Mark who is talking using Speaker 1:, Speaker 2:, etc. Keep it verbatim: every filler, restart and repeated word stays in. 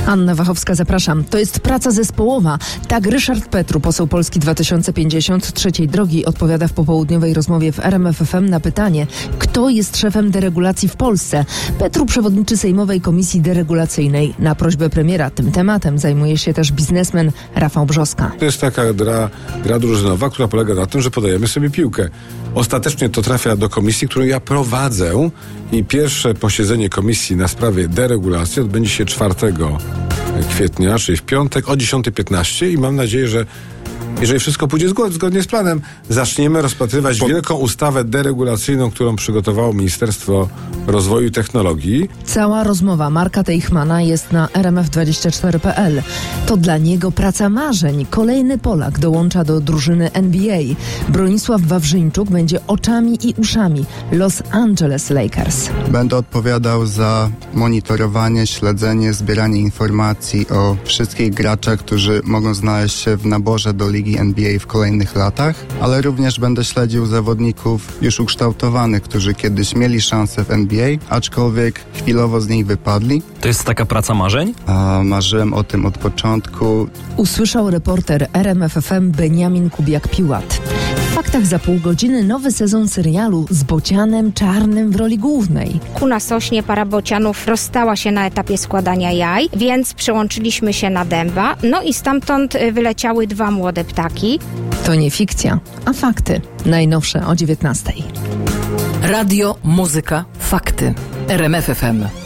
Speaker 1: Anna Wachowska, zapraszam. To jest praca zespołowa. Tak Ryszard Petru, poseł Polski dwa tysiące pięćdziesiąt Trzeciej Drogi, odpowiada w popołudniowej rozmowie w R M F F M na pytanie, kto jest szefem deregulacji w Polsce. Petru, przewodniczy Sejmowej Komisji Deregulacyjnej. Na prośbę premiera tym tematem zajmuje się też biznesmen Rafał Brzoska.
Speaker 2: To jest taka gra, gra drużynowa, która polega na tym, że podajemy sobie piłkę. Ostatecznie to trafia do komisji, którą ja prowadzę, i pierwsze posiedzenie komisji na sprawie deregulacji odbędzie się czwartego kwietnia, czyli w piątek o dziesiąta piętnaście, i mam nadzieję, że jeżeli wszystko pójdzie zgodnie z planem, zaczniemy rozpatrywać wielką ustawę deregulacyjną, którą przygotowało Ministerstwo Rozwoju i Technologii.
Speaker 1: Cała rozmowa Marka Teichmana jest na r m f dwadzieścia cztery kropka p l. To dla niego praca marzeń. Kolejny Polak dołącza do drużyny N B A. Bronisław Wawrzyńczuk będzie oczami i uszami Los Angeles Lakers.
Speaker 3: Będę odpowiadał za monitorowanie, śledzenie, zbieranie informacji o wszystkich graczach, którzy mogą znaleźć się w naborze do ligi N B A w kolejnych latach, ale również będę śledził zawodników już ukształtowanych, którzy kiedyś mieli szansę w N B A, aczkolwiek chwilowo z niej wypadli.
Speaker 4: To jest taka praca marzeń?
Speaker 3: A marzyłem o tym od początku.
Speaker 1: Usłyszał reporter R M F F M Beniamin Kubiak-Piłat. W faktach za pół godziny nowy sezon serialu z Bocianem Czarnym w roli głównej.
Speaker 5: Ku na sośnie para bocianów rozstała się na etapie składania jaj, więc przełączyliśmy się na dęba, no i stamtąd wyleciały dwa młode ptaki.
Speaker 1: To nie fikcja, a fakty. Najnowsze o dziewiętnastej.
Speaker 6: Radio, muzyka, fakty. R M F F M.